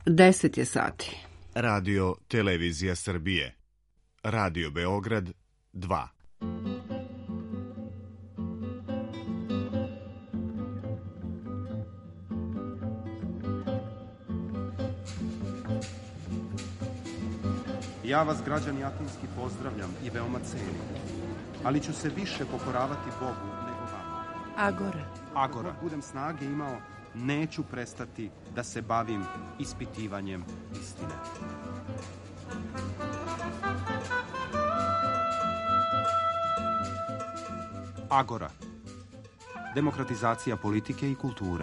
10 je sati. Radio Televizija Srbije. Radio Beograd 2. Ja vas, građani Atinski, pozdravljam i veoma cenim, ali ću se više pokoravati Bogu nego vama. Agora. Dok budem snage imao, neću prestati da se bavim ispitivanjem istine. Agora. Demokratizacija politike i kulture.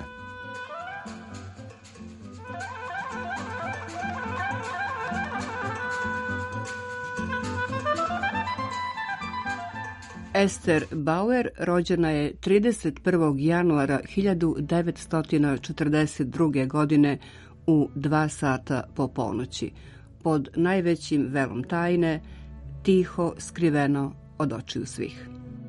Ester Bauer rođena je 31. januara 1942. godine u 2 sata po ponoći, pod najvećim velom tajne, tiho, skriveno od očiju svih.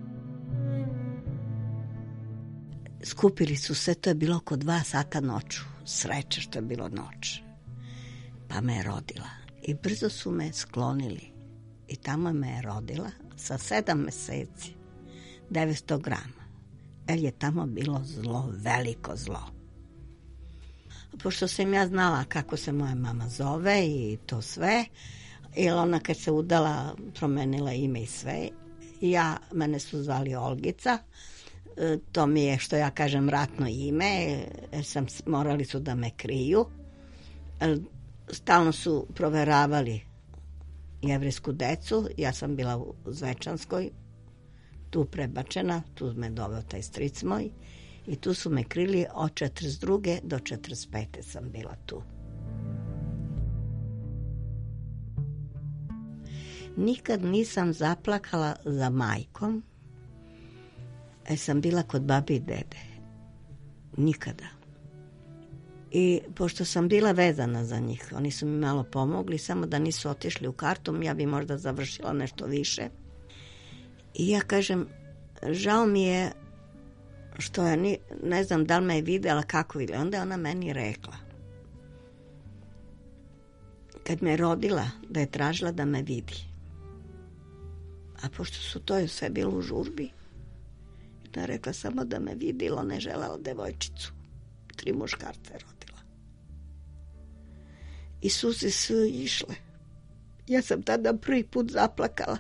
Skupili su se, to je bilo oko 2 sata noću, sreće što je bilo noć, pa me je rodila i brzo su me sklonili i tamo me je rodila sa 7 meseci, 900 grama, jer je tamo bilo zlo, veliko zlo. Pošto sam ja znala kako se moja mama zove i to sve, jer ona kad se udala promenila ime i sve, mene su zvali Olgica, to mi je, što ja kažem, ratno ime, jer morali su da me kriju. Stalno su proveravali jevrejsku decu, ja sam bila u Zvečanskoj, tu prebačena, tu me doveo taj stric moj i tu su me krili od 42. do 45. sam bila tu. Nikad nisam zaplakala za majkom, jer sam bila kod babi i dede. Nikada. I pošto sam bila vezana za njih, oni su mi malo pomogli, samo da nisu otišli u Kartum, ja bi možda završila nešto više. I ja kažem, žao mi je što ja ne znam da li me je videla, kako videla. Onda je ona meni rekla, kad me je rodila, da je tražila da me vidi. A pošto su to sve bilo u žurbi, da je rekla samo da me vidi, ona je želela devojčicu. 3 muškarce je rodila. I suze su išle. Ja sam tada prvi put zaplakala.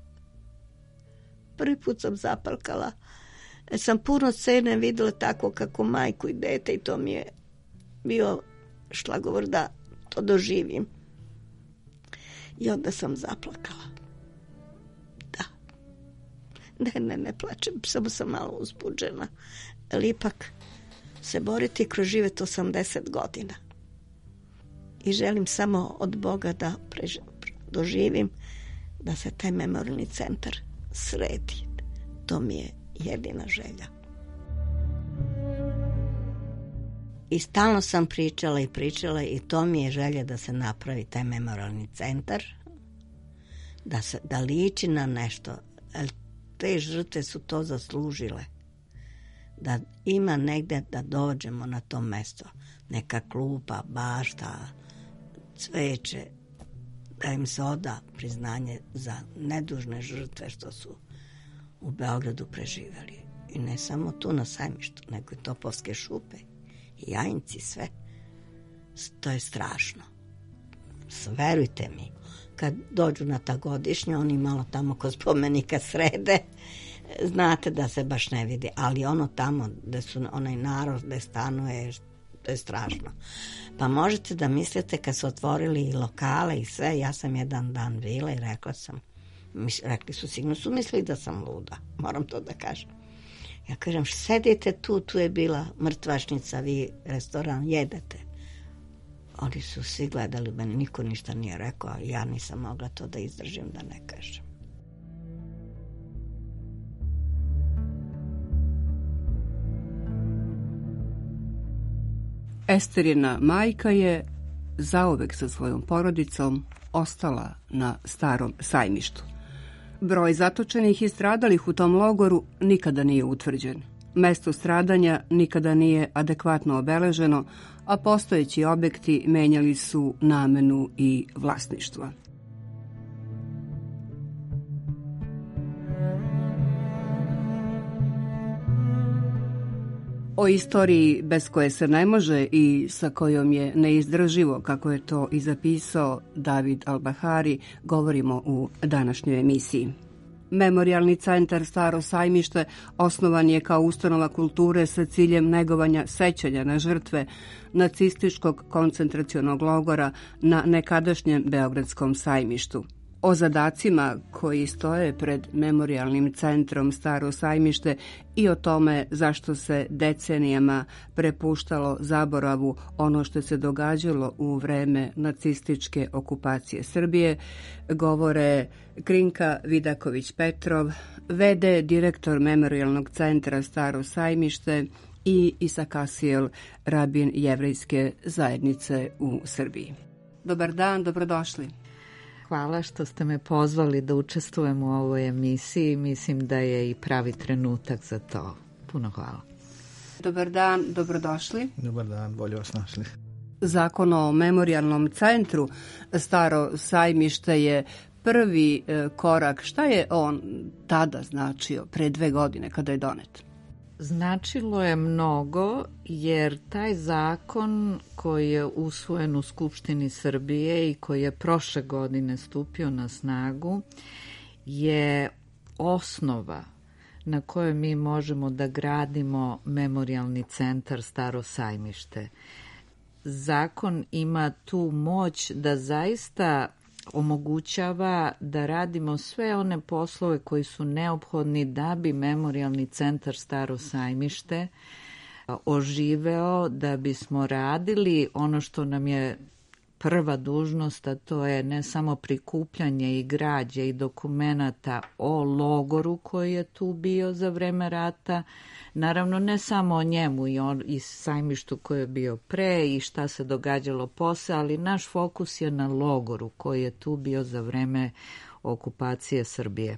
Prvi put sam zaplakala. Sam puno scene videla tako kako majku i dete i to mi je bio šlagovor da to doživim. I onda sam zaplakala. Da. Ne plačem, samo sam malo uzbuđena. Ali ipak se boriti kroz život 80 godina. I želim samo od Boga da doživim da se taj memorijalni centar sredi. To mi je jedina želja. I stalno sam pričala i to mi je želja da se napravi taj memorijalni centar, da liči na nešto. Te žrtve su to zaslužile. Da ima negde da dođemo na to mesto. Neka klupa, bašta, cveće, da im se oda priznanje za nedužne žrtve što su u Beogradu preživeli. I ne samo tu na Sajmištu, nego i Topovske šupe, i Jajinci, sve. To je strašno. Verujte mi, kad dođu na ta godišnja, oni malo tamo kod spomenika srede, znate da se baš ne vidi, ali ono tamo gde su onaj narod, gde stanuje, to je strašno. Pa možete da mislite kad su otvorili i lokale i sve, ja sam jedan dan bila i rekla sam, rekli su, sigurno su mislili da sam luda, moram to da kažem. Ja kažem, sedite tu je bila mrtvačnica, vi restoran, jedete. Oni su svi gledali, meni niko ništa nije rekao, a ja nisam mogla to da izdržim da ne kažem. Esterina majka je zauvek sa svojom porodicom ostala na Starom Sajmištu. Broj zatočenih i stradalih u tom logoru nikada nije utvrđen. Mesto stradanja nikada nije adekvatno obeleženo, a postojeći objekti menjali su namenu i vlasništvo. O istoriji bez koje se ne može i sa kojom je neizdrživo, kako je to i zapisao David Albahari, govorimo u današnjoj emisiji. Memorijalni centar Staro Sajmište osnovan je kao ustanova kulture sa ciljem negovanja sećanja na žrtve nacističkog koncentracionog logora na nekadašnjem Beogradskom sajmištu. O zadacima koji stoje pred Memorijalnim centrom Staro Sajmište i o tome zašto se decenijama prepuštalo zaboravu ono što se događalo u vreme nacističke okupacije Srbije, govore Krinka Vidaković-Petrov, v.d. direktor Memorijalnog centra Staro Sajmište i Isak Asijel, rabin Jevrejske zajednice u Srbiji. Dobar dan, dobrodošli. Hvala što ste me pozvali da učestvujem u ovoj emisiji. Mislim da je i pravi trenutak za to. Puno hvala. Dobar dan, dobrodošli. Dobar dan, bolje vas našli. Zakon o Memorijalnom centru Staro Sajmište je prvi korak. Šta je on tada značio, pre 2 godine, kada je donet? Značilo je mnogo, jer taj zakon koji je usvojen u Skupštini Srbije i koji je prošle godine stupio na snagu je osnova na kojoj mi možemo da gradimo Memorijalni centar Staro Sajmište. Zakon ima tu moć da zaista omogućava da radimo sve one poslove koji su neophodni da bi Memorijalni centar Staro Sajmište oživeo, da bismo radili ono što nam je prva dužnost, a to je ne samo prikupljanje i građe i dokumenata o logoru koji je tu bio za vreme rata, naravno ne samo o njemu i sajmištu koji je bio pre i šta se događalo posle, ali naš fokus je na logoru koji je tu bio za vreme okupacije Srbije.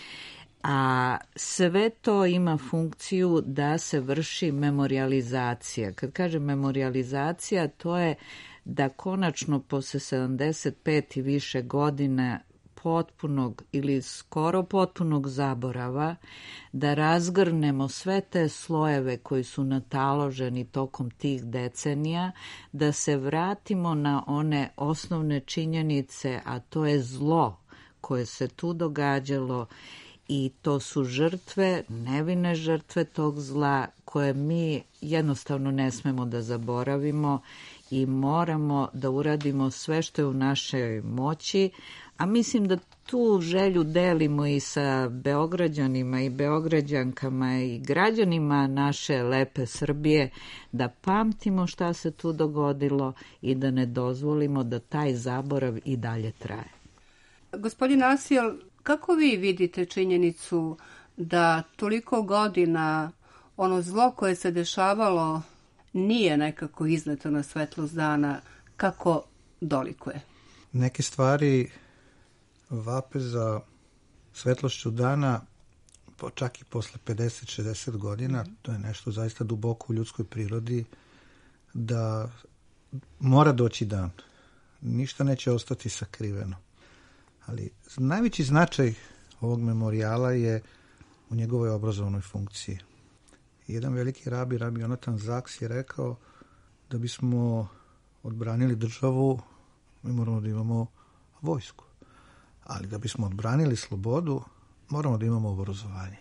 A sve to ima funkciju da se vrši memorijalizacija. Kad kažem memorijalizacija, to je da konačno posle 75 i više godina potpunog ili skoro potpunog zaborava, da razgrnemo sve te slojeve koji su nataloženi tokom tih decenija, da se vratimo na one osnovne činjenice, a to je zlo koje se tu događalo i to su žrtve, nevine žrtve tog zla koje mi jednostavno ne smemo da zaboravimo i moramo da uradimo sve što je u našoj moći, a mislim da tu želju delimo i sa Beograđanima i Beograđankama i građanima naše lepe Srbije, da pamtimo šta se tu dogodilo i da ne dozvolimo da taj zaborav i dalje traje. Gospodin Asijel, kako vi vidite činjenicu da toliko godina ono zlo koje se dešavalo nije nekako izleto na svetlost dana, kako dolikuje? Neke stvari vape za svetlošću dana, čak i posle 50-60 godina, to je nešto zaista duboko u ljudskoj prirodi, da mora doći dan. Ništa neće ostati sakriveno. Ali najveći značaj ovog memorijala je u njegovoj obrazovnoj funkciji. Jedan veliki rabi Jonatan Zaks je rekao da bismo odbranili državu, mi moramo da imamo vojsku. Ali da bismo odbranili slobodu, moramo da imamo obrazovanje.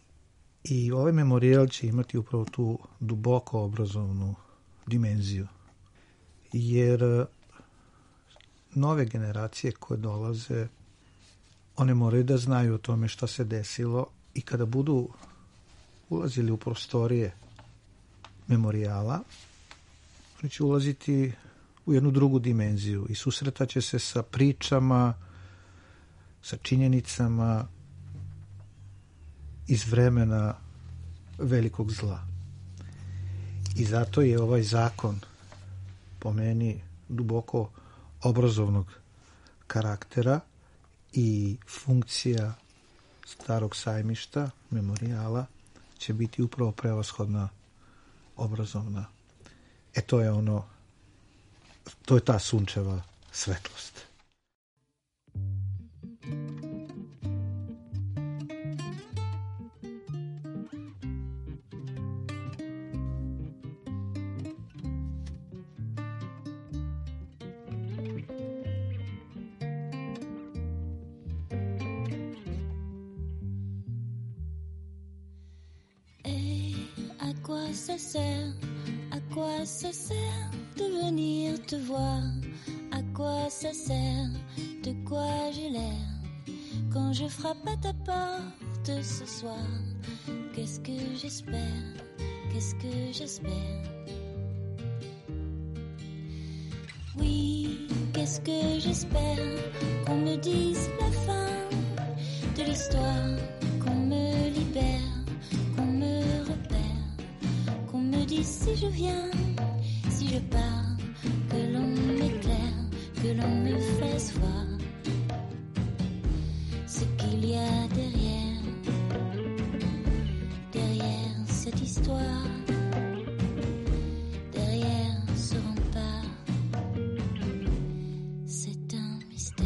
I ovaj memorijal će imati upravo tu duboko obrazovnu dimenziju. Jer nove generacije koje dolaze, one moraju da znaju o tome šta se desilo i kada budu ulazili u prostorije memorijala, oni će ulaziti u jednu drugu dimenziju i susretaće se sa pričama, sa činjenicama iz vremena velikog zla. I zato je ovaj zakon po meni duboko obrazovnog karaktera i funkcija Starog sajmišta, memorijala, će biti upravo prevashodna obrazovna. To je ono, to je ta sunčeva svetlost. À quoi ça sert de venir te voir? À quoi ça sert? De quoi j'ai l'air quand je frappe à ta porte ce soir? Qu'est-ce que j'espère? Qu'est-ce que j'espère? Oui, qu'est-ce que j'espère? Qu'on me dise la fin de l'histoire, qu'on me libère, qu'on me repère, qu'on me dise si je viens, si je pars, que l'on m'éclaire, que l'on me fasse voir ce qu'il y a derrière cette histoire, derrière ce rempart. C'est un mystère.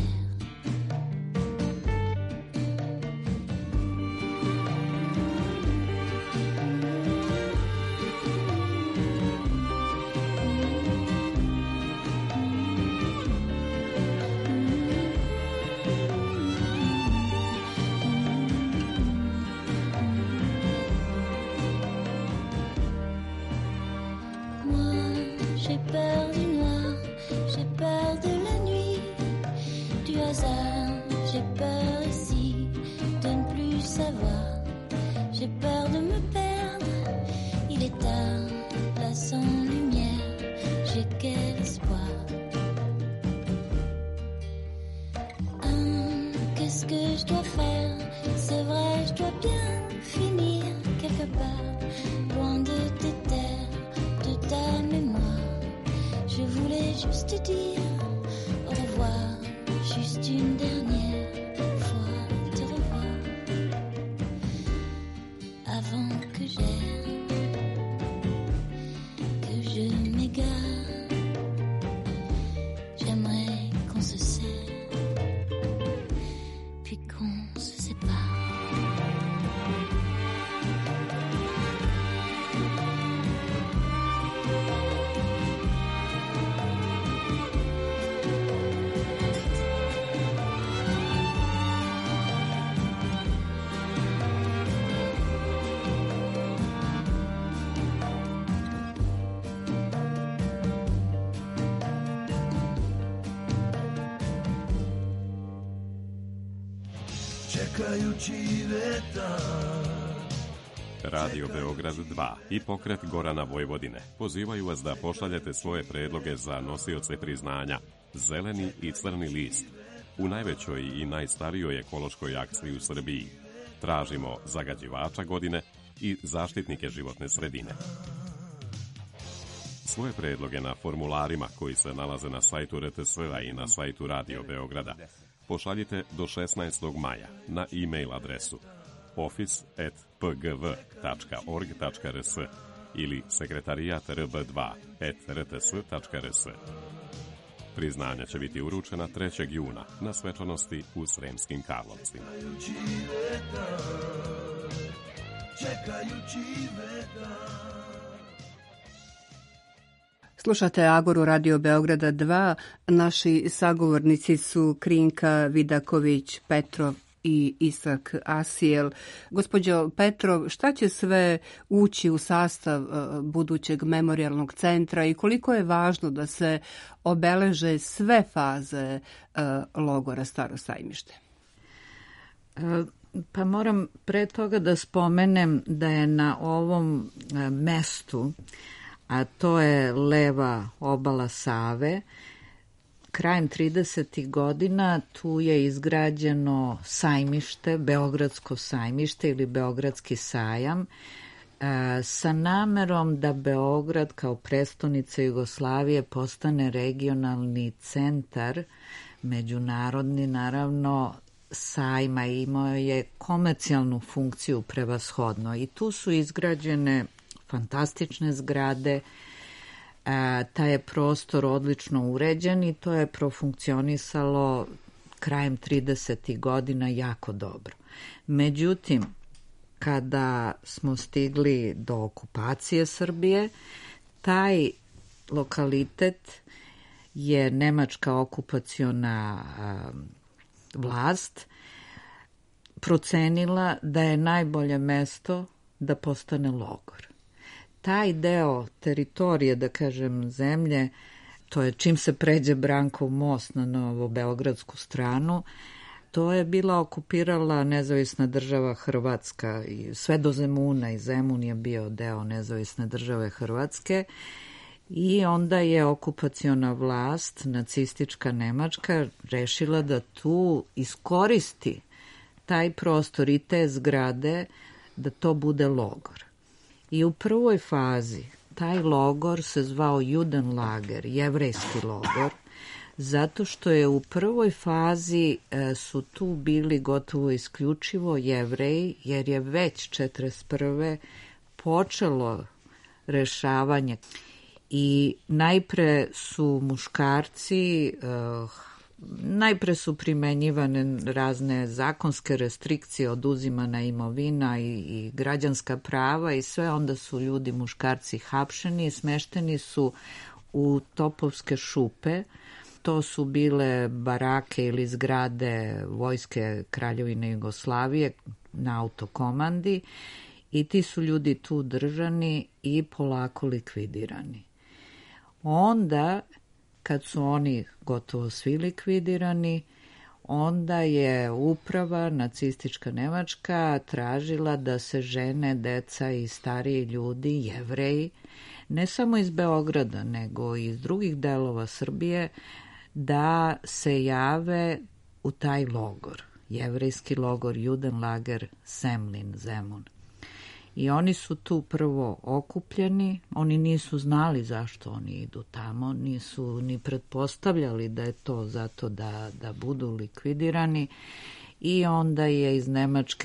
J'ai peur du noir, j'ai peur de la nuit, du hasard, j'ai peur ici de ne plus savoir, j'ai peur de me perdre, il est tard, là sans lumière, j'ai quel espoir. Qu'est-ce que je dois faire? C'est vrai, je dois bien finir quelque part, loin de tes terres, de ta mémoire. Je voulais juste dire au revoir, juste une dernière fois te revoir, avant que j'erre, que je m'égare. J'aimerais qu'on se serre, puis qu'on se sépare. Radio Beograd 2 i pokret Gorana Vojvodine pozivaju vas da pošaljete svoje predloge za nosioce priznanja Zeleni i Crni list u najvećoj i najstarijoj ekološkoj akciji u Srbiji. Tražimo zagađivača godine i zaštitnike životne sredine. Svoje predloge na formularima koji se nalaze na sajtu RTS-a i na sajtu Radio Beograda pošaljite do 16. maja na e-mail adresu office@pgv.org.rs ili sekretarijat rb2@rts.rs. Priznanja će biti uručena 3. juna na svečanosti u Sremskim Karlovcima. Slušate Agoru Radio Beograda 2. Naši sagovornici su Krinka Vidaković Petrov i Isak Asijel. Gospođo Petrov, šta će sve ući u sastav budućeg memorijalnog centra i koliko je važno da se obeleže sve faze logora Staro Sajmište? Pa moram pre toga da spomenem da je na ovom mestu, a to je leva obala Save, krajem 30. godina tu je izgrađeno sajmište, Beogradsko sajmište ili Beogradski sajam, sa namerom da Beograd kao prestonica Jugoslavije postane regionalni centar, međunarodni naravno, sajma, imao je komercijalnu funkciju prevashodno i tu su izgrađene fantastične zgrade, Taj je prostor odlično uređen i to je profunkcionisalo krajem 30. godina jako dobro. Međutim, kada smo stigli do okupacije Srbije, taj lokalitet je nemačka okupaciona vlast procenila da je najbolje mesto da postane logor. Taj deo teritorije, da kažem, zemlje, to je čim se pređe Brankov most na novobeogradsku stranu, to je bila okupirala nezavisna država Hrvatska i sve do Zemuna, i Zemun je bio deo nezavisne države Hrvatske, i onda je okupaciona vlast, nacistička Nemačka, rešila da tu iskoristi taj prostor i te zgrade da to bude logor. I u prvoj fazi taj logor se zvao Judenlager, jevrejski logor, zato što je u prvoj fazi su tu bili gotovo isključivo Jevreji, jer je već 1941. počelo rešavanje. I najpre su muškarci, najpre su primenjivane razne zakonske restrikcije, oduzimana imovina i građanska prava i sve, onda su ljudi, muškarci, hapšeni i smešteni su u Topovske šupe. To su bile barake ili zgrade Vojske Kraljevine Jugoslavije na autokomandi i ti su ljudi tu držani i polako likvidirani. Onda, kad su oni gotovo svi likvidirani, onda je uprava nacistička Nemačka tražila da se žene, deca i stariji ljudi, Jevreji, ne samo iz Beograda, nego i iz drugih delova Srbije, da se jave u taj logor, jevrejski logor Judenlager Semlin, Zemun. I oni su tu prvo okupljeni, oni nisu znali zašto oni idu tamo, nisu ni pretpostavljali da je to zato da budu likvidirani, i onda je iz Nemačke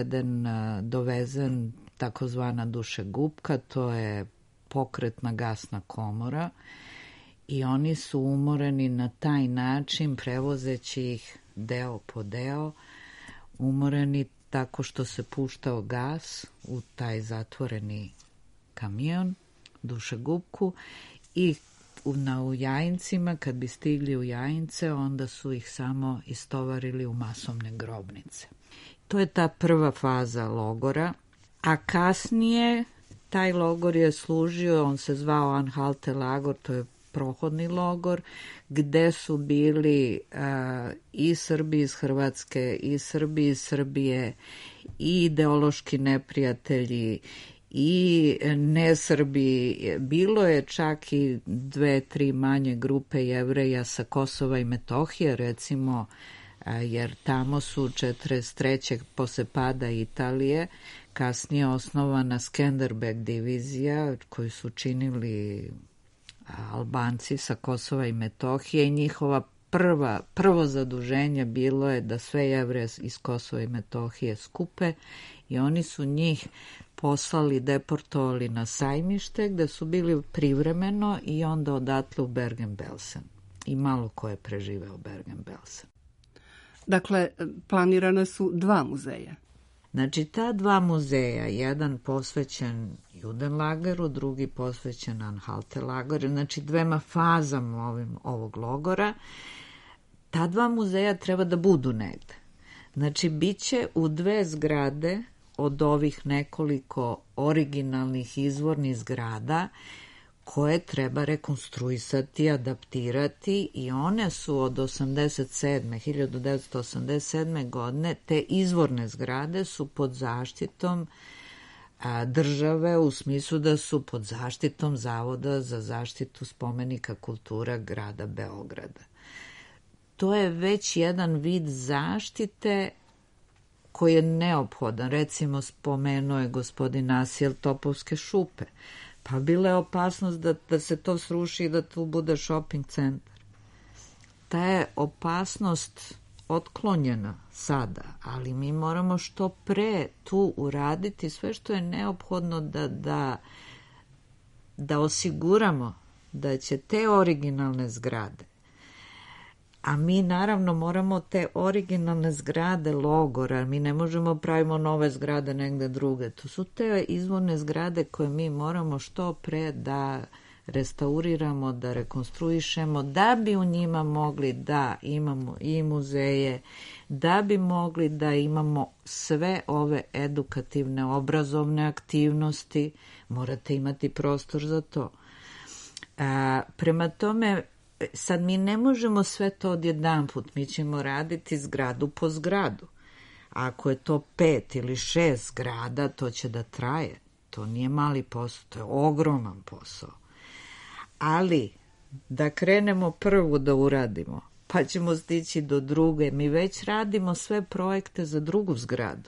dovezen takozvana dušegupka, to je pokretna gasna komora, i oni su umoreni na taj način, prevozeći ih deo po deo, umoreni tako što se puštao gas u taj zatvoreni kamion, dušegupku, i u Jajincima, kad bi stigli u Jajince, onda su ih samo istovarili u masovne grobnice. To je ta prva faza logora, a kasnije taj logor je služio, on se zvao Anhaltelager, to je prohodni logor, gde su bili i Srbi iz Hrvatske, i Srbi iz Srbije, i ideološki neprijatelji, i nesrbi. Bilo je čak i 2-3 manje grupe Jevreja sa Kosova i Metohije, recimo, jer tamo su 1943. posle pada Italije kasnije osnovana Skenderbeg divizija, koju su činili Albanci sa Kosova i Metohije, i njihova prvo zaduženje bilo je da sve Jevreje iz Kosova i Metohije skupe, i oni su njih poslali, deportovali na Sajmište, gde su bili privremeno, i onda odatle u Bergen-Belsen. I malo ko je preživeo Bergen-Belsen. Dakle, planirana su 2 muzeja. Znači, ta 2 muzeja, jedan posvećen Judenlageru, drugi posvećen Anhaltelageru, znači 2 fazama ovog logora. Ta 2 muzeja treba da budu negde. Znači, bit će u 2 zgrade od ovih nekoliko originalnih izvornih zgrada koje treba rekonstruisati, adaptirati, i one su od 1987. godine, te izvorne zgrade su pod zaštitom države, u smislu da su pod zaštitom Zavoda za zaštitu spomenika kultura grada Beograda. To je već jedan vid zaštite koji je neophodan. Recimo, spomenuo je gospodin Asijel Topovske šupe. Pa bila je opasnost da se to sruši i da tu bude shopping centar. Ta je opasnost otklonjena sada, ali mi moramo što pre tu uraditi sve što je neophodno da osiguramo da će te originalne zgrade, a mi naravno moramo te originalne zgrade logora, mi ne možemo pravimo nove zgrade negde druge, to su te izvorne zgrade koje mi moramo što pre da restauriramo, da rekonstruišemo, da bi u njima mogli da imamo i muzeje, da bi mogli da imamo sve ove edukativne, obrazovne aktivnosti, morate imati prostor za to. Prema tome, sad mi ne možemo sve to odjedanput, mi ćemo raditi zgradu po zgradu. Ako je to 5 ili 6 zgrada, to će da traje. To nije mali posao, to je ogroman posao. Ali, da krenemo prvu da uradimo, pa ćemo stići do druge. Mi već radimo sve projekte za drugu zgradu.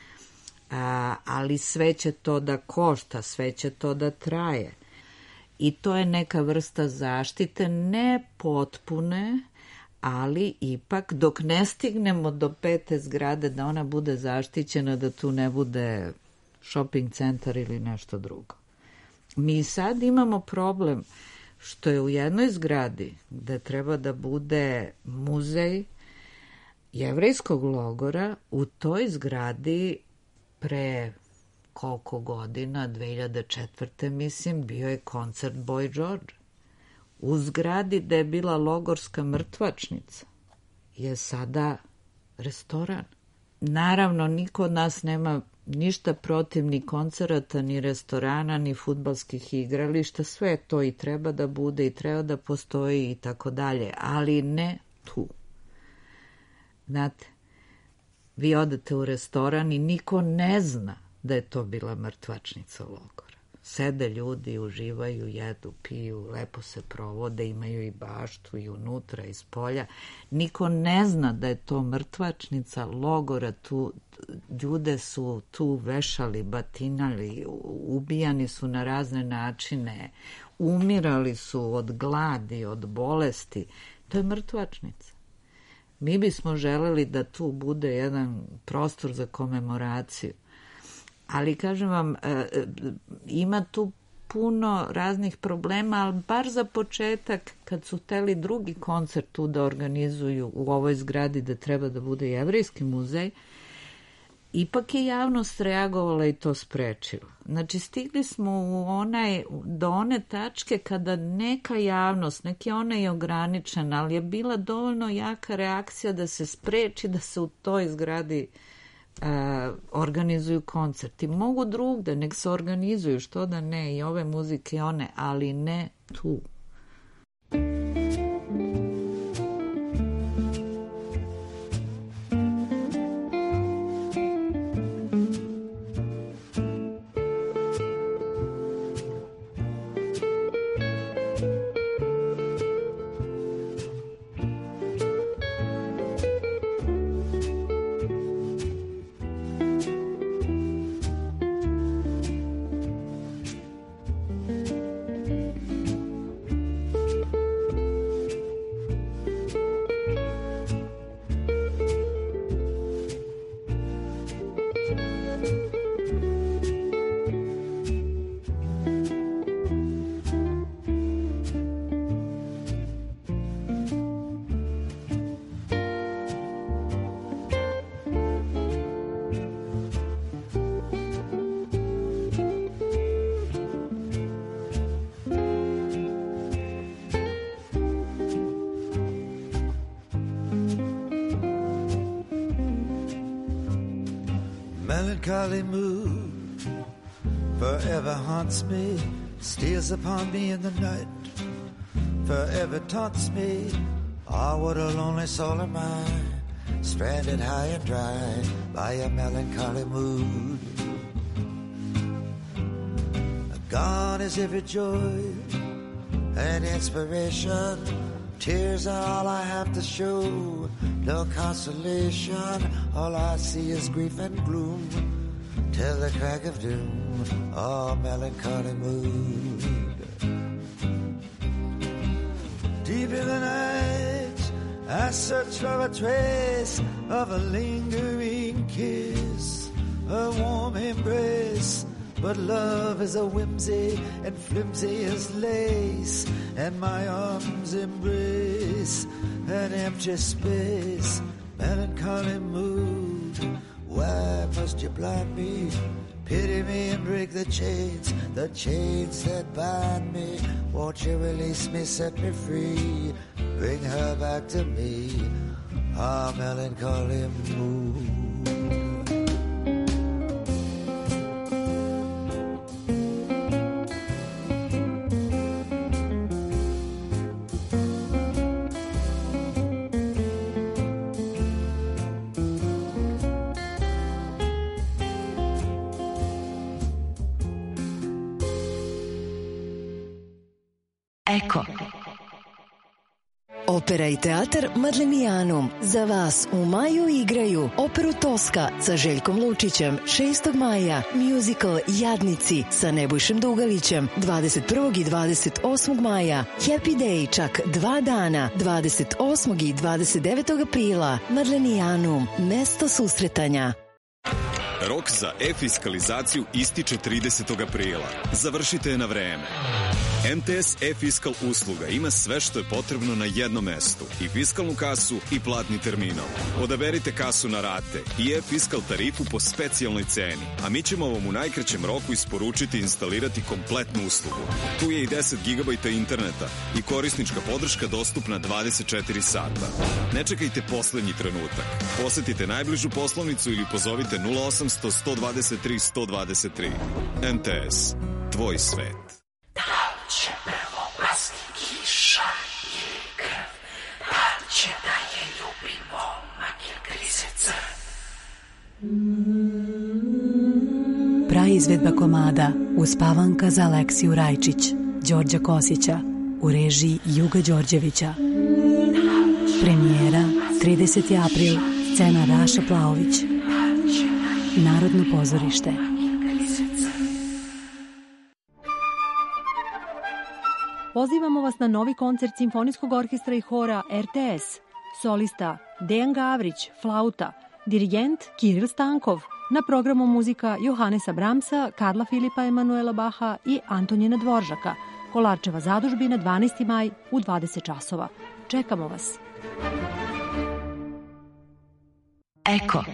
Ali sve će to da košta, sve će to da traje. I to je neka vrsta zaštite, ne potpune, ali ipak dok ne stignemo do 5. zgrade da ona bude zaštićena, da tu ne bude shopping centar ili nešto drugo. Mi sad imamo problem što je u jednoj zgradi gde treba da bude muzej jevrejskog logora, u toj zgradi pre koliko godina, 2004. mislim, bio je koncert Boy George. U zgradi gde je bila logorska mrtvačnica je sada restoran. Naravno, niko od nas nema ništa protiv ni koncerata, ni restorana, ni fudbalskih igrališta, sve to i treba da bude i treba da postoji i tako dalje, ali ne tu. Znate, vi odete u restoran i niko ne zna da je to bila mrtvačnica logora. Sede ljudi, uživaju, jedu, piju, lepo se provode, imaju i baštu i unutra i spolja. Niko ne zna da je to mrtvačnica logora, tu ljude su tu vešali, batinali, ubijani su na razne načine, umirali su od gladi, od bolesti. To je mrtvačnica. Mi bismo želeli da tu bude jedan prostor za komemoraciju. Ali, kažem vam, ima tu puno raznih problema, ali bar za početak, kad su hteli drugi koncert tu da organizuju u ovoj zgradi da treba da bude jevrejski muzej, ipak je javnost reagovala i to sprečila. Znači, stigli smo do one tačke kada neka javnost, neki ona je ograničena, ali je bila dovoljno jaka reakcija da se spreči da se u toj zgradi organizuju koncerti. Mogu drugde, nek se organizuju, što da ne, i ove muzike i one, ali ne tu. Melancholy mood forever haunts me, steals upon me in the night, forever taunts me. Ah, what a lonely soul am I, stranded high and dry by a melancholy mood. Gone is every joy and inspiration, tears are all I have to show, no consolation, all I see is grief and gloom, till the crack of doom, oh melancholy mood. Deep in the night, I search for a trace of a lingering kiss, a warm embrace, but love is a whimsy and flimsy as lace, and my arms embrace an empty space, melancholy mood. Why must you blind me? Pity me and break the chains that bind me. Won't you release me, set me free, bring her back to me, our melancholy mood. Eko. Opera i teatar Madlenijanum za vas u maju igraju operu Toska sa Željkom Lučićem 6. maja, musical Jadnici sa Nebojšem Dugalićem 21. i 28. maja, Happy Day čak 2 dana 28. i 29. aprila. Madlenijanum, mesto susretanja. Rok za e-fiskalizaciju ističe 30. aprila. Završite je na vreme. MTS e-fiskal usluga ima sve što je potrebno na jednom mestu. I fiskalnu kasu i platni terminal. Odaberite kasu na rate i e-fiskal tarifu po specijalnoj ceni. A mi ćemo vam u najkraćem roku isporučiti i instalirati kompletnu uslugu. Tu je i 10 GB interneta i korisnička podrška dostupna 24 sata. Ne čekajte poslednji trenutak. Posetite najbližu poslovnicu ili pozovite 0800 123 123. MTS. Tvoj svet. Će prvo pasti kiša ili krv, da će da je ljubi momak ili grize crv. Praizvedba komada Uspavanka za Aleksiju Rajčić, Đorđa Kosića, u režiji Juga Đorđevića. Premijera 30. april, scena Raša Plaović. Narodno pozorište. Pozivamo vas na novi koncert Simfonijskog orkestra i hora RTS. Solista Dejan Gavrić, flauta. Dirigent Kiril Stankov. Na programu muzika Johanesa Bramsa, Karla Filipa Emanuela Baha i Antonina Dvoržaka. Kolarčeva zadužbina 12. maj u 20 časova. Čekamo vas. Eko.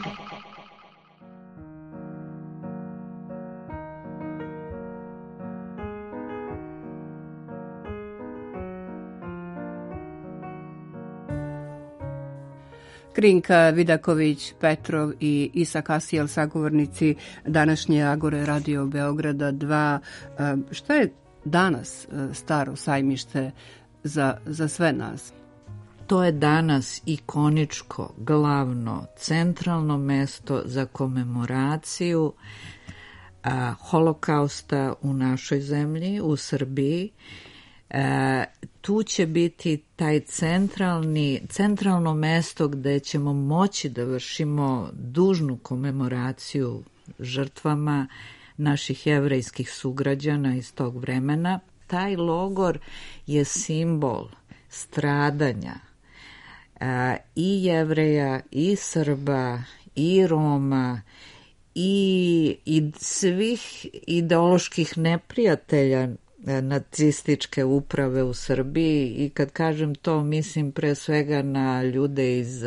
Krinka Vidaković, Petrov i Isa Kasijel, sagovornici današnje Agore Radio Beograda 2. Šta je danas Staro sajmište za sve nas? To je danas ikoničko, glavno, centralno mesto za komemoraciju holokausta u našoj zemlji, u Srbiji. Tu će biti taj centralno mesto gde ćemo moći da vršimo dužnu komemoraciju žrtvama naših jevrejskih sugrađana iz tog vremena. Taj logor je simbol stradanja i Jevreja, i Srba, i Roma, i svih ideoloških neprijatelja nacističke uprave u Srbiji. I kad kažem to, mislim pre svega na ljude iz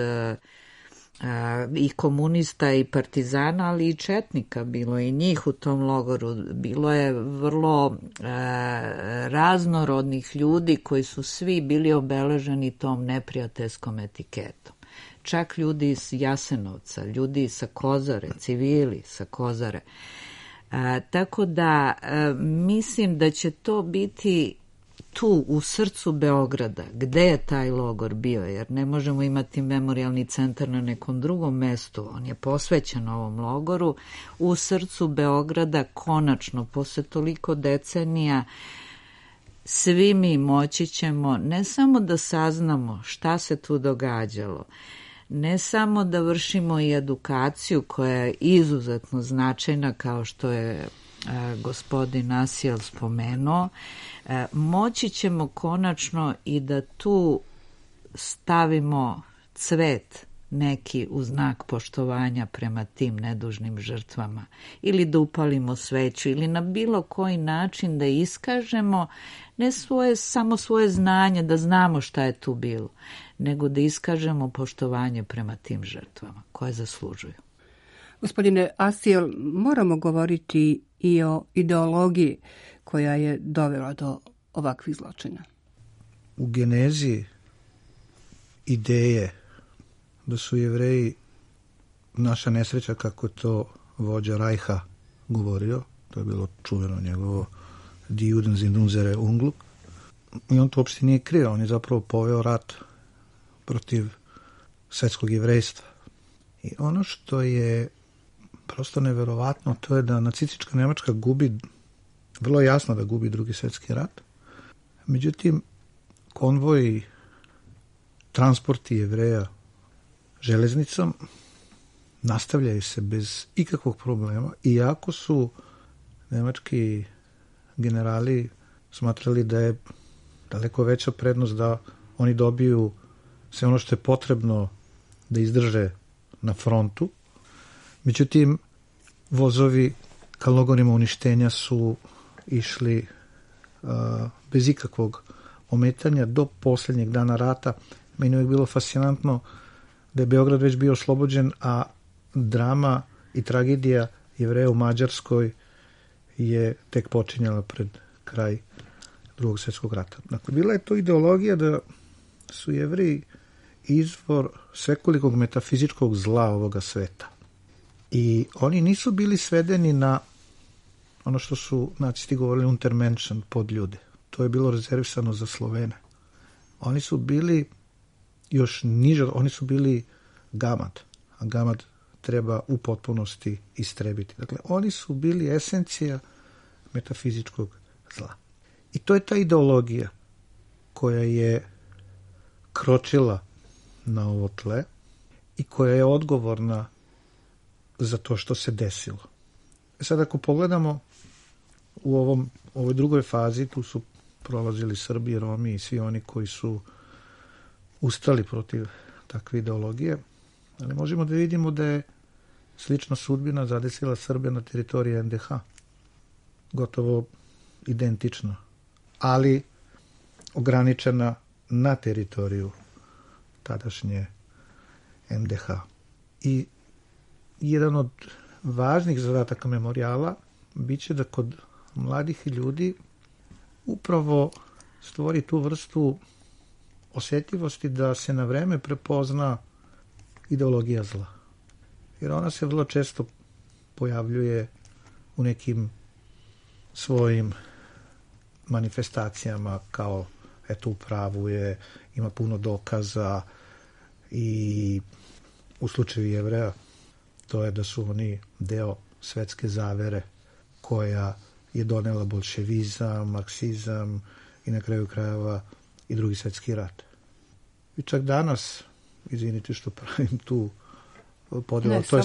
i komunista i partizana, ali i četnika. Bilo je i njih u tom logoru. Bilo je vrlo raznorodnih ljudi koji su svi bili obeleženi tom neprijateljskom etiketom. Čak ljudi iz Jasenovca, ljudi sa Kozare, civili sa Kozare. Tako da mislim da će to biti tu u srcu Beograda, gde je taj logor bio, jer ne možemo imati memorijalni centar na nekom drugom mestu, on je posvećen ovom logoru. U srcu Beograda konačno, posle toliko decenija, svi mi moći ćemo ne samo da saznamo šta se tu događalo, ne samo da vršimo i edukaciju koja je izuzetno značajna, kao što je gospodin Asijel spomenuo, moći ćemo konačno i da tu stavimo cvet neki u znak poštovanja prema tim nedužnim žrtvama, ili da upalimo sveću, ili na bilo koji način da iskažemo ne samo svoje znanje, da znamo šta je tu bilo, nego da iskažemo poštovanje prema tim žrtvama koje zaslužuju. Gospodine Asil, moramo govoriti i o ideologiji koja je dovela do ovakvih zločina. U genezi ideje da su Jevreji naša nesreća, kako je to vođa Rajha govorio, to je bilo čuveno njegovo Die Juden sind unsere Unglück, i on to uopšte nije krio, on je zapravo poveo rat protiv svetskog jevrejstva. I ono što je prosto neverovatno, to je da nacistička Nemačka gubi, vrlo jasno da gubi Drugi svjetski rat. Međutim, konvoji, transporti Jevreja železnicom nastavljaju se bez ikakvog problema, iako su nemački generali smatrali da je daleko veća prednost da oni dobiju sve ono što je potrebno da izdrže na frontu. Međutim, vozovi ka logorima uništenja su išli bez ikakvog ometanja do posljednjeg dana rata. Meni je bilo fascinantno da je Beograd već bio oslobođen, a drama i tragedija Jevreja u Mađarskoj je tek počinjala pred kraj Drugog svjetskog rata. Dakle, bila je to ideologija da su Jevreji izvor svekolikog metafizičkog zla ovoga sveta. I oni nisu bili svedeni na ono što su nacisti govorili Untermenschen, pod ljude. To je bilo rezervisano za Slovene. Oni su bili još niže, oni su bili gamad, a gamad treba u potpunosti istrebiti. Dakle, oni su bili esencija metafizičkog zla. I to je ta ideologija koja je kročila na ovo tle i koja je odgovorna za to što se desilo. Sad ako pogledamo u ovoj drugoj fazi, tu su prolazili Srbi, Romi i svi oni koji su ustali protiv takve ideologije, ali možemo da vidimo da je slična sudbina zadesila Srbe na teritoriji NDH. Gotovo identično, ali ograničena na teritoriju tadašnje NDH. I jedan od važnih zadataka memorijala biće da kod mladih ljudi upravo stvori tu vrstu osjetljivosti da se na vreme prepozna ideologija zla. Jer ona se vrlo često pojavljuje u nekim svojim manifestacijama kao eto u pravu je, ima puno dokaza i u slučaju Jevreja to je da su oni deo svetske zavere koja je donela bolševizam, marksizam i na kraju krajeva i Drugi svjetski rat. I čak danas, izvinite što pravim tu podjelu, to je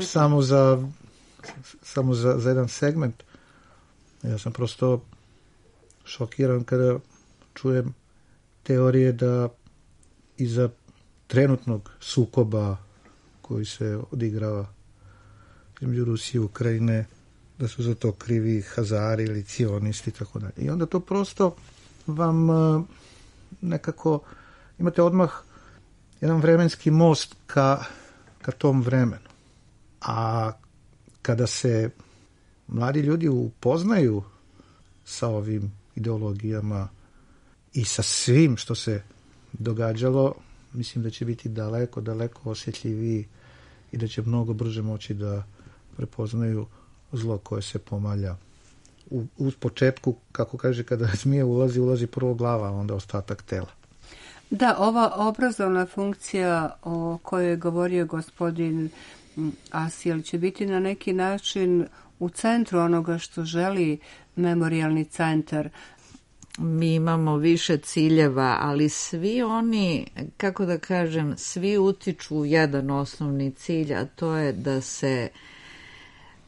samo za jedan segment. Ja sam prosto šokiran kada čujem teorije da iza trenutnog sukoba koji se odigrava između Rusije i Ukrajine, da su za to krivi Hazari ili cionisti i tako dalje. I onda to prosto vam nekako imate odmah jedan vremenski most ka tom vremenu. A kada se mladi ljudi upoznaju sa ovim ideologijama i sa svim što se događalo, mislim da će biti daleko, daleko osjetljiviji i da će mnogo brže moći da prepoznaju zlo koje se pomalja. U početku, kako kaže, kada zmija ulazi prvo glava, a onda ostatak tela. Da, ova obrazovna funkcija o kojoj je govorio gospodin Asil će biti na neki način u centru onoga što želi memorijalni centar. Mi imamo više ciljeva, ali svi oni, kako da kažem, svi utiču u jedan osnovni cilj, a to je da se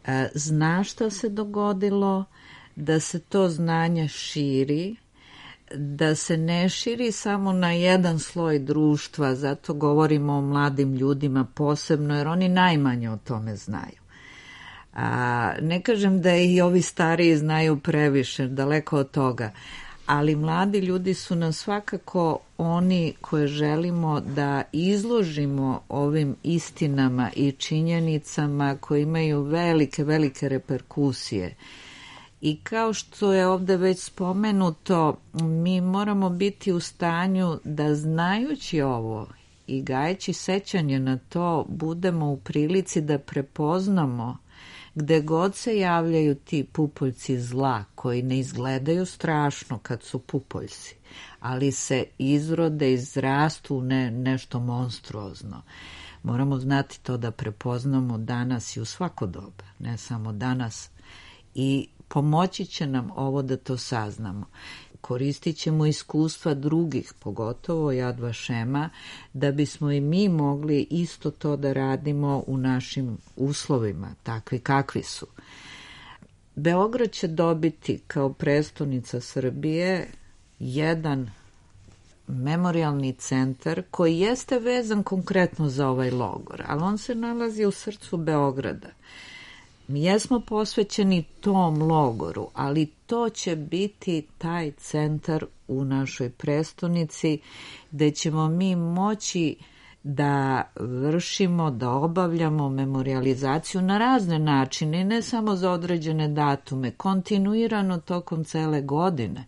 zna što se dogodilo, da se to znanje širi, da se ne širi samo na jedan sloj društva, zato govorimo o mladim ljudima posebno, jer oni najmanje o tome znaju. Ne kažem da i ovi stariji znaju previše, daleko od toga, ali mladi ljudi su nam svakako oni koje želimo da izložimo ovim istinama i činjenicama koje imaju velike, velike reperkusije. I kao što je ovde već spomenuto, mi moramo biti u stanju da, znajući ovo i gajeći sećanje na to, budemo u prilici da prepoznamo gde god se javljaju ti pupoljci zla koji ne izgledaju strašno kad su pupoljci, ali se izrode, izrastu u nešto monstruozno. Moramo znati to da prepoznamo danas i u svako doba, ne samo danas, i pomoći će nam ovo da to saznamo. Koristit ćemo iskustva drugih, pogotovo Yad Vašema, da bismo i mi mogli isto to da radimo u našim uslovima, takvi kakvi su. Beograd će dobiti kao prestonica Srbije jedan memorijalni centar koji jeste vezan konkretno za ovaj logor, ali on se nalazi u srcu Beograda. Mi jesmo posvećeni tom logoru, ali to će biti taj centar u našoj prestonici gde ćemo mi moći da vršimo, da obavljamo memorijalizaciju na razne načine, ne samo za određene datume, kontinuirano tokom cele godine.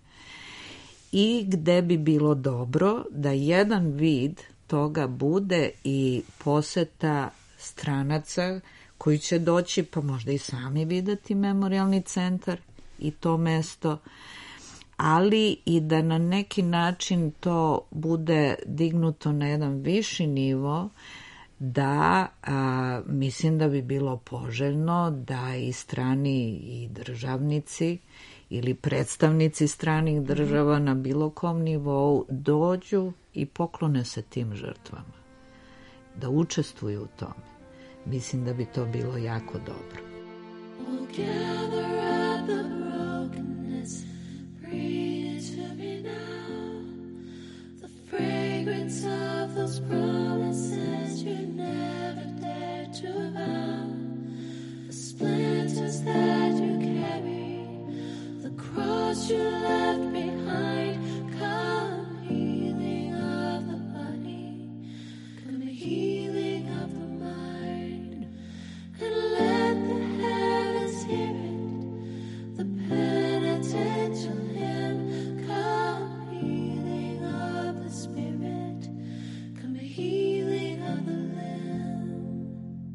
I gde bi bilo dobro da jedan vid toga bude i poseta stranaca koji će doći, pa možda i sami videti memorijalni centar i to mesto, ali i da na neki način to bude dignuto na jedan viši nivo, da mislim da bi bilo poželjno da i strani i državnici ili predstavnici stranih država na bilo kom nivou dođu i poklone se tim žrtvama, da učestvuju u tome. Mislim da bi to bilo jako dobro. We'll gather at the brokenness, breathe to me now. The fragrance of those promises you never dared to vow. The splinters that you carry, the cross you left behind. Come healing of the body, come healing of the mind. And let the heavens hear it, the penitential hymn. Come healing of the spirit, come healing of the limb.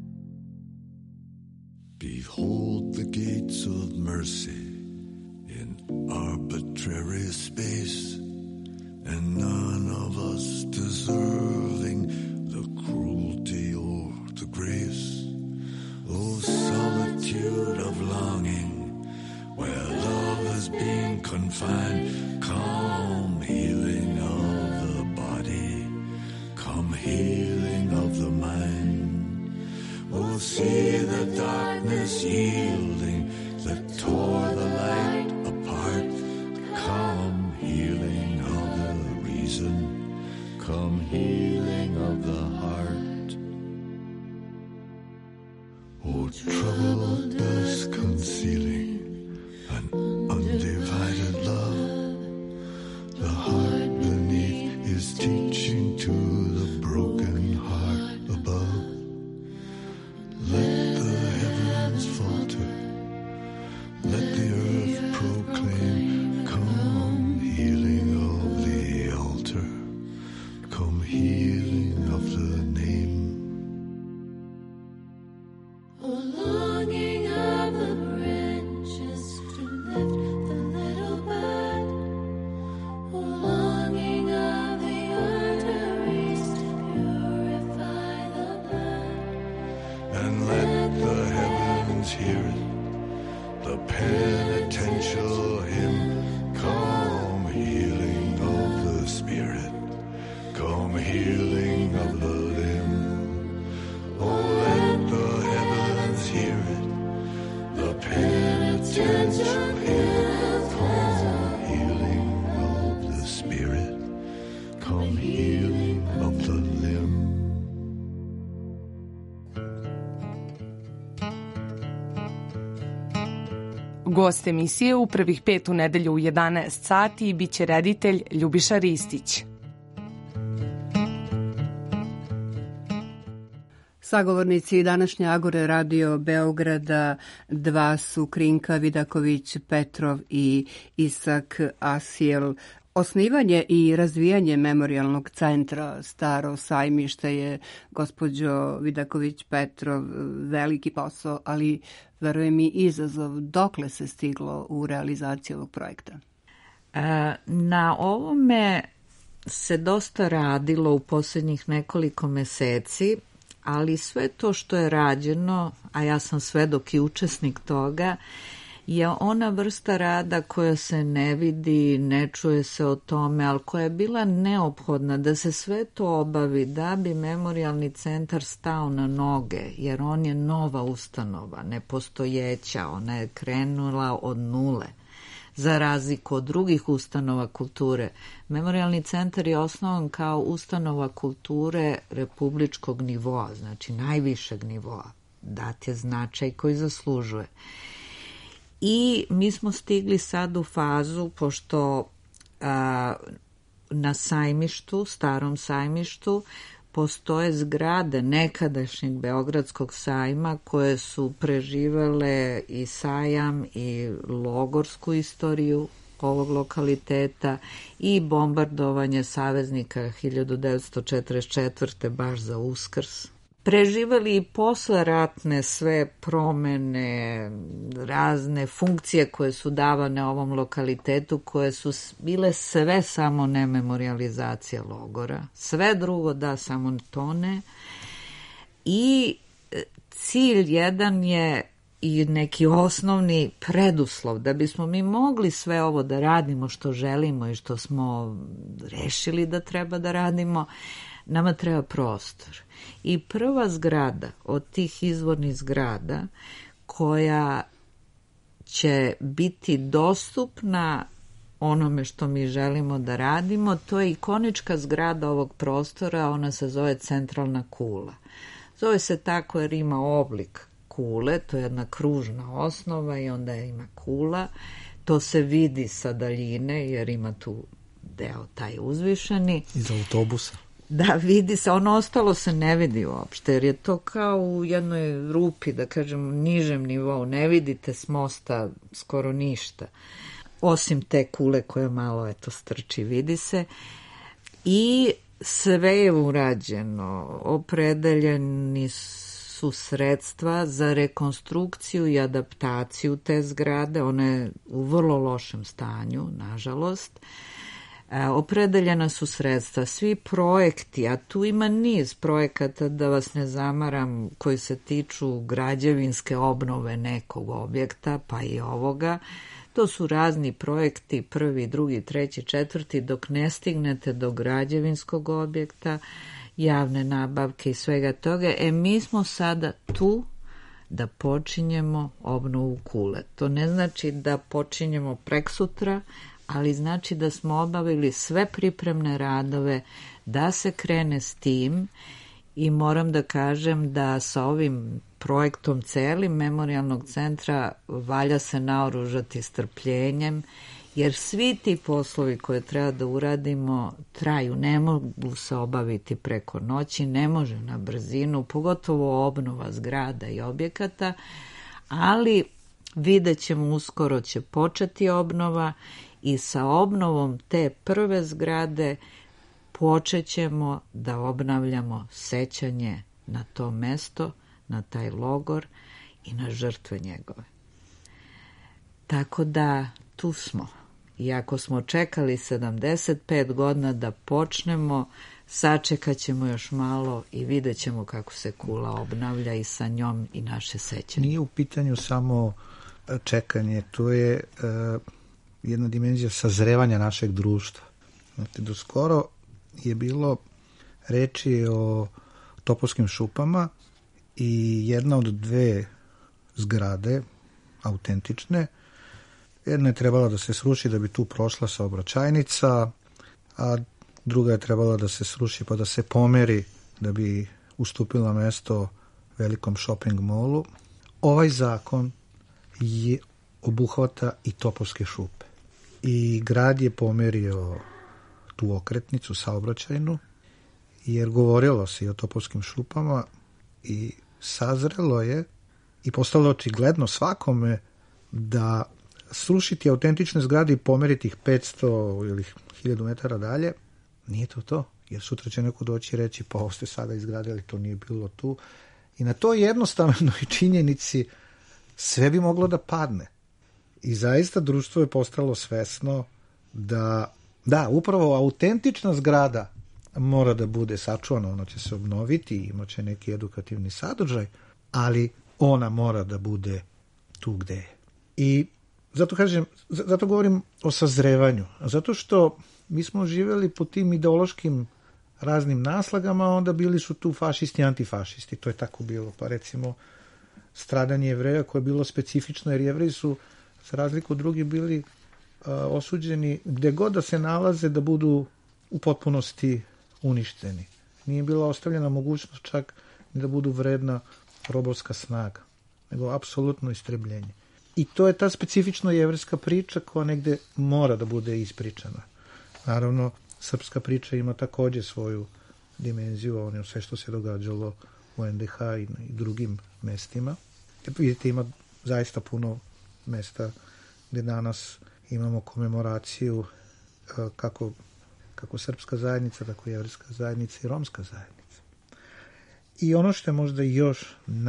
Behold the gates of mercy in arbitrary space, and none of us deserving the cruelty or the grace. Oh, solitude of longing, where love has been confined. Come healing of the body, come healing of the mind. Oh, see the darkness yielding that tore the light apart. Come healing of the reason, come healing of the heart. Oh, troubled dusk concealing an undivided love. The heart beneath is teaching to the broken heart above. Let the heavens falter, let the earth proclaim. Come healing of the altar, come healing Gost emisije u prvih 5 u nedelju u 11 sati biće reditelj Ljubiša Ristić. Sagovornici današnje Agore Radio Beograda 2 su Krinka Vidaković Petrov i Isak Asijel. Osnivanje i razvijanje memorijalnog centra Staro sajmište je, gospođo Vidaković Petrov, veliki posao, ali verujem i izazov. Dokle se stiglo u realizaciji ovog projekta? Na ovome se dosta radilo u posljednjih nekoliko meseci, ali sve to što je rađeno, a ja sam svedok i učesnik toga, je ona vrsta rada koja se ne vidi, ne čuje se o tome, ali koja je bila neophodna da se sve to obavi da bi memorijalni centar stao na noge, jer on je nova ustanova, nepostojeća, ona je krenula od nule. Za razliku od drugih ustanova kulture, memorijalni centar je osnovan kao ustanova kulture republičkog nivoa, znači najvišeg nivoa. Dat je značaj koji zaslužuje. I mi smo stigli sad u fazu, pošto na sajmištu, starom sajmištu, postoje zgrade nekadašnjeg Beogradskog sajma koje su preživele i sajam i logorsku istoriju ovog lokaliteta i bombardovanje saveznika 1944. baš za Uskrs. Preživeli i posle ratne sve promene, razne funkcije koje su davane ovom lokalitetu, koje su bile sve samo ne memorializacija logora. Sve drugo da, samo to ne. I cilj jedan je i neki osnovni preduslov da bismo mi mogli sve ovo da radimo što želimo i što smo rešili da treba da radimo, nama treba prostor. I prva zgrada od tih izvornih zgrada koja će biti dostupna onome što mi želimo da radimo, to je ikonička zgrada ovog prostora, ona se zove Centralna kula. Zove se tako jer ima oblik kule, to je jedna kružna osnova i onda ima kula. To se vidi sa daljine jer ima tu deo taj uzvišeni. Iz autobusa. Da, vidi se, ono ostalo se ne vidi uopšte, jer je to kao u jednoj rupi, da kažem, nižem nivou, ne vidite s mosta skoro ništa, osim te kule koja malo, eto, strči, vidi se. I sve je urađeno, opredeljeni su sredstva za rekonstrukciju i adaptaciju te zgrade, ona je u vrlo lošem stanju, nažalost. Opredeljena su sredstva, svi projekti, a tu ima niz projekata, da vas ne zamaram, koji se tiču građevinske obnove nekog objekta, pa i ovoga. To su razni projekti, 1., 2., 3., 4., dok ne stignete do građevinskog objekta, javne nabavke i svega toga. Mi smo sada tu da počinjemo obnovu kule. To ne znači da počinjemo preksutra, ali znači da smo obavili sve pripremne radove da se krene s tim i moram da kažem da sa ovim projektom celim memorijalnog centra valja se naoružati strpljenjem, jer svi ti poslovi koje treba da uradimo traju, ne mogu se obaviti preko noći, ne može na brzinu, pogotovo obnova zgrada i objekata, ali vidjet ćemo, uskoro će početi obnova i sa obnovom te prve zgrade počet ćemo da obnavljamo sećanje na to mesto, na taj logor i na žrtve njegove. Tako da tu smo. I ako smo čekali 75 godina da počnemo, sačekat ćemo još malo i vidjet ćemo kako se kula obnavlja i sa njom i naše sećanje. Nije u pitanju samo čekanje, to je jedna dimenzija sazrevanja našeg društva. Znate, do skoro je bilo reči o Topovskim šupama i jedna od 2 zgrade, autentične, jedna je trebala da se sruši da bi tu prošla saobraćajnica, a druga je trebala da se sruši pa da se pomeri da bi ustupila mesto velikom shopping mallu. Ovaj zakon je obuhvata i Topovske šupe. I grad je pomerio tu okretnicu saobraćajnu, jer govorilo se i o Topovskim šupama i sazrelo je i postalo očigledno svakome da srušiti autentične zgrade i pomeriti ih 500 ili 1000 metara dalje, nije to. Jer sutra će neko doći i reći, pa ovo ste sada izgradili, to nije bilo tu. I na toj jednostavnoj činjenici sve bi moglo da padne. I zaista društvo je postalo svesno da upravo autentična zgrada mora da bude sačuvana, ona će se obnoviti, imaće neki edukativni sadržaj, ali ona mora da bude tu gde je. I zato govorim o sazrevanju, zato što mi smo živjeli po tim ideološkim raznim naslagama, onda bili su tu fašisti i antifašisti, to je tako bilo. Pa recimo stradanje Jevreja koje je bilo specifično, jer Jevreji su za razliku od drugih bili osuđeni gde god da se nalaze da budu u potpunosti uništeni. Nije bila ostavljena mogućnost čak da budu vredna robovska snaga, nego apsolutno istrebljenje. I to je ta specifično jevrejska priča koja negde mora da bude ispričana. Naravno, srpska priča ima takođe svoju dimenziju, ono sve što se događalo u NDH i drugim mestima. Vidite, ima zaista puno mesta gde danas imamo komemoraciju kako srpska zajednica, tako i jevrejska zajednica i romska zajednica. I ono što je možda još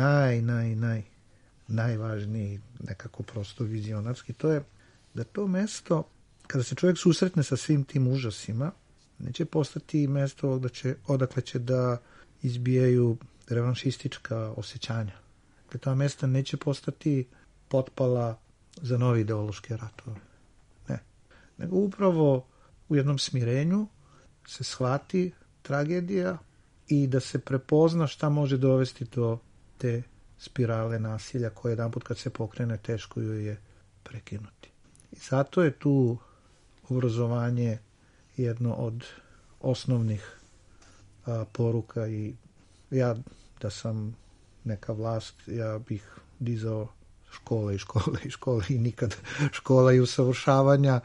najvažniji, nekako prosto vizionarski, to je da to mesto, kada se čovjek susretne sa svim tim užasima, neće postati mesto odakle će da izbijaju revanšistička osjećanja. Dakle, ta mesta neće postati potpala za novi ideološke ratove. Ne. Nego upravo u jednom smirenju se shvati tragedija i da se prepozna šta može dovesti do te spirale nasilja koje jedanput kad se pokrene teško joj je prekinuti. I zato je tu obrazovanje jedno od osnovnih poruka i ja da sam neka vlast, ja bih dizao škole i nikad škola i usavršavanja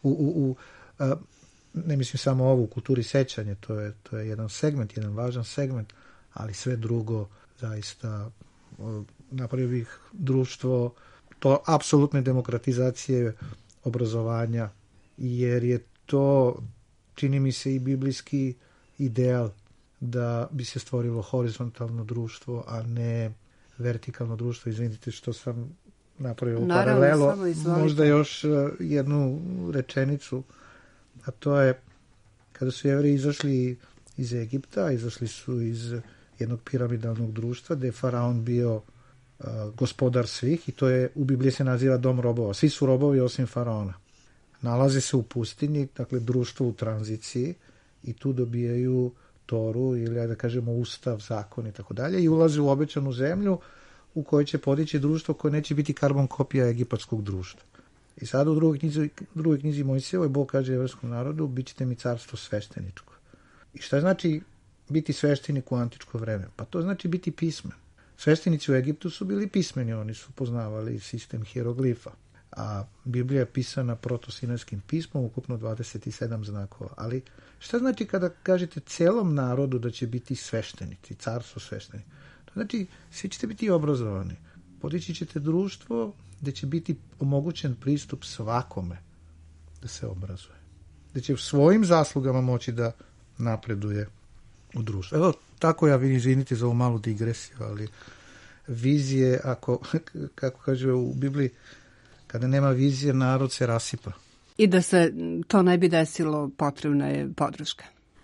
ne mislim samo ovo u kulturi sećanja, to je jedan segment, jedan važan segment, ali sve drugo zaista napravio bih društvo to apsolutne demokratizacije obrazovanja, jer je to, čini mi se, i biblijski ideal da bi se stvorilo horizontalno društvo, a ne vertikalno društvo. Izvinite što sam napravio u paralelu. Možda još jednu rečenicu, a to je kada su Jevreji izašli iz Egipta, izašli su iz jednog piramidalnog društva gde je faraon bio gospodar svih i to je u Bibliji se naziva dom robova. Svi su robovi osim faraona. Nalaze se u pustinji, dakle društvo u tranziciji i tu dobijaju Toru ili da kažemo ustav, zakon i tako dalje i ulaze u obećanu zemlju u kojoj će podići društvo koje neće biti karbon kopija egipatskog društva. I sad u drugoj knjizi Mojsijevoj Bog kaže jevrejskom narodu, bit ćete mi carstvo svešteničko. I šta znači biti sveštenik u antičko vreme? Pa to znači biti pismen. Sveštenici u Egiptu su bili pismeni, oni su poznavali sistem hieroglifa. A Biblija je pisana protosinajskim pismom, ukupno 27 znakova. Ali šta znači kada kažete celom narodu da će biti sveštenici, carstvo svešteni? To znači svi ćete biti obrazovani. Podići ćete društvo gde će biti omogućen pristup svakome da se obrazuje. Da će svojim zaslugama moći da napreduje u društvu. Evo, tako ja vidim, izvinite za ovu malu digresiju, ali vizije, kako kaže u Bibliji, kada nema vizije, narod se rasipa. I da se to ne bi desilo, potrebna je podrška.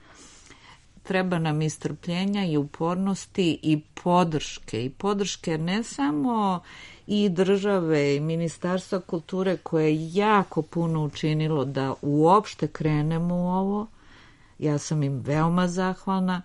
Treba nam i strpljenja i upornosti i podrške ne samo i države i Ministarstva kulture koje je jako puno učinilo da uopšte krenemo u ovo. Ja sam im veoma zahvalna.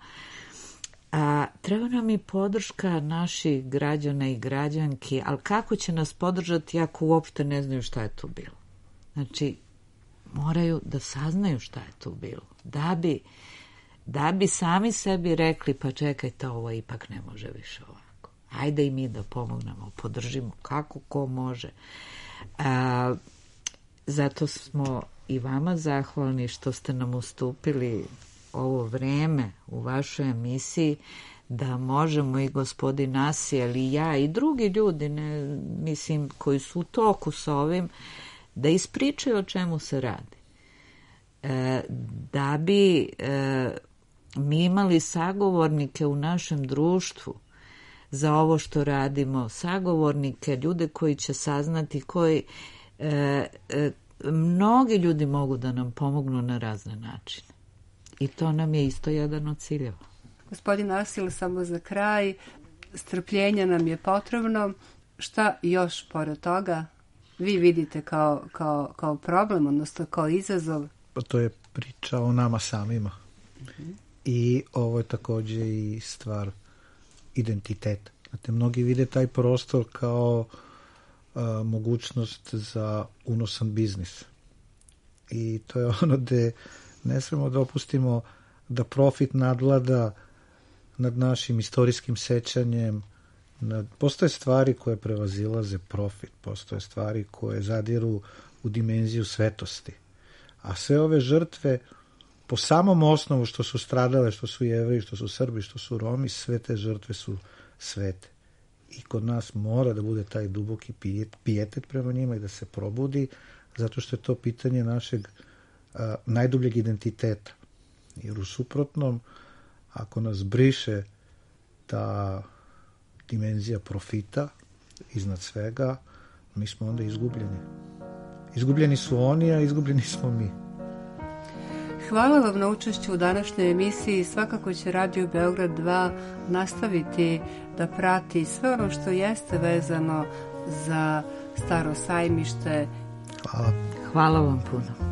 Treba nam i podrška naših građana i građanki, ali kako će nas podržati ako uopšte ne znaju šta je tu bilo? Znači, moraju da saznaju šta je tu bilo, da bi sami sebi rekli, pa čekajte, ovo ipak ne može više ovako. Ajde i mi da pomognemo, podržimo kako ko može. Zato smo i vama zahvalni što ste nam ustupili ovo vreme u vašoj emisiji, da možemo i gospodin Asijel i ja i drugi ljudi, mislim, koji su u toku sa ovim, da ispričaju o čemu se radi. Da bi mi imali sagovornike u našem društvu za ovo što radimo, sagovornike, ljude koji će saznati, koji mnogi ljudi mogu da nam pomognu na razne načine. I to nam je isto jedan od ciljeva. Gospodin Asil, samo za kraj, strpljenja nam je potrebno. Šta još pored toga vi vidite kao problem, odnosno kao izazov? Pa to je priča o nama samima. I ovo je također i stvar identiteta. Znate, mnogi vide taj prostor kao mogućnost za unosan biznis. I to je ono gde ne smemo da opustimo da profit nadvlada nad našim istorijskim sećanjem. Postoje stvari koje prevazilaze profit, postoje stvari koje zadiru u dimenziju svetosti. A sve ove žrtve, po samom osnovu što su stradale, što su Jevreji, što su Srbi, što su Romi, sve te žrtve su svete. I kod nas mora da bude taj duboki pijetet prema njima i da se probudi, zato što je to pitanje našeg najdubljeg identiteta. Jer u suprotnom, ako nas briše ta dimenzija profita iznad svega, mi smo onda izgubljeni. Izgubljeni su oni, a izgubljeni smo mi. Hvala vam na učešću u današnjoj emisiji. Svakako će Radio Beograd 2 nastaviti da prati sve ono što jeste vezano za Staro sajmište. Hvala. Hvala vam puno.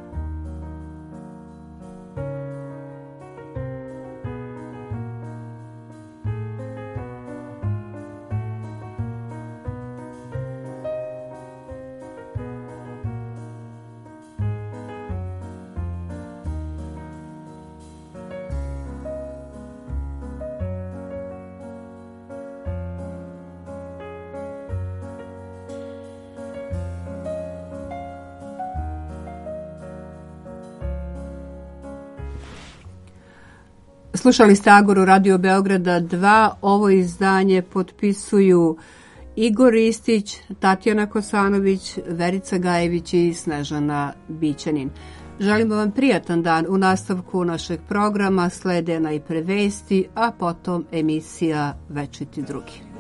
Slušali ste Agoru Radio Beograda 2. Ovo izdanje potpisuju Igor Ristić, Tatjana Kosanović, Verica Gajević i Snežana Bićanin. Želimo vam prijatan dan. U nastavku našeg programa slede najpre vesti, a potom emisija Večiti drugi.